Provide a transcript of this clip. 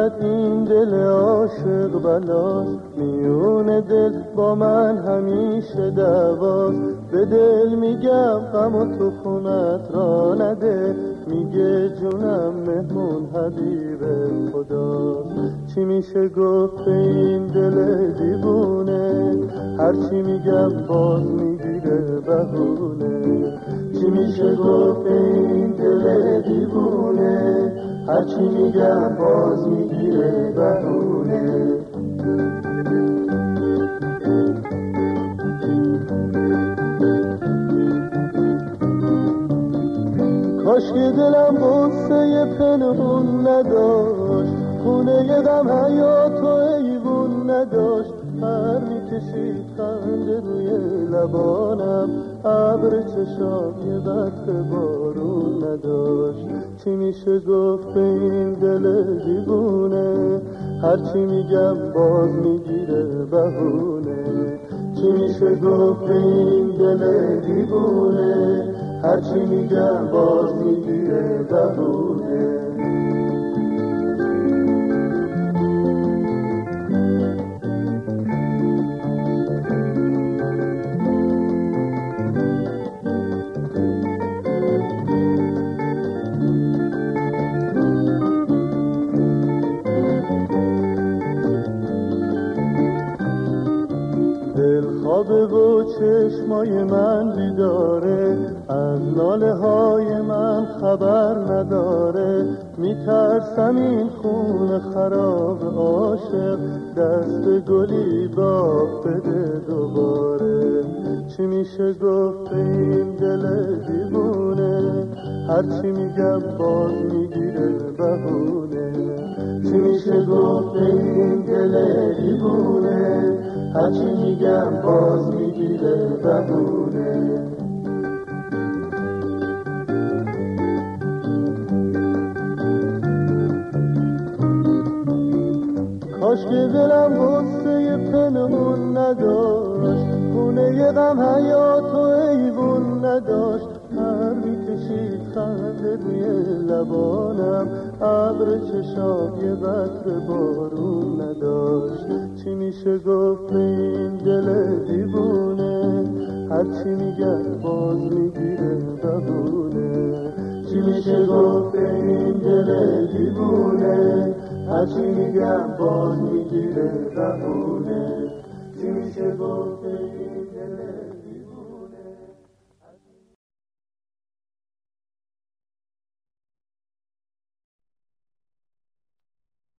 شاید این دل عاشق بلاست، میون دل با من همیشه دعواست. به دل میگم غم و تو خونت را نده، میگه جونم مهمون حبیب خداست. چی میشه گفت این دل دیوونه، هرچی میگم باز میگیره بهونه. چی میشه گفت این دل دیوونه، هرچی میگم باز میگیره بهونه. کاش که دلم غصه پنهون نداشت، خونه غم حیات و ایوون نداشت. پر میکشید خنده روی لبانم، ابر چشام یه قطره بارون نداشت. چی میشه گفت به این دل دیوونه، هرچی میگم باز میگیره بهونه. چی میشه گفت به این دل دیوونه، هرچی میگم باز میگیره بهونه. دل خوابه و چشمای من بیداره، از ناله های من خبر نداره. میترسم این خون خراب عاشق، دست گلی باغ بده دوباره. چی میشه گفت این دل دیوونه، هرچی میگم باز میگیره بهونه. چی میشه گفت این دل دیوونه، هرچی میگم باز میگیره بهونه. کاش که دلم غصه پنهون نداشت، خونه غم حیات و ایوون نداشت. پر میکشید خنده روی لبانم، ابر چشام یه قطره بارون نداشت. چی میشه گفت این دل دیوونه، هرچی میگم باز میگیره بهونه. چی میشه گفت این دل دیوونه، هرچی میگم باز میگیره بهونه. چی میشه گفت این دل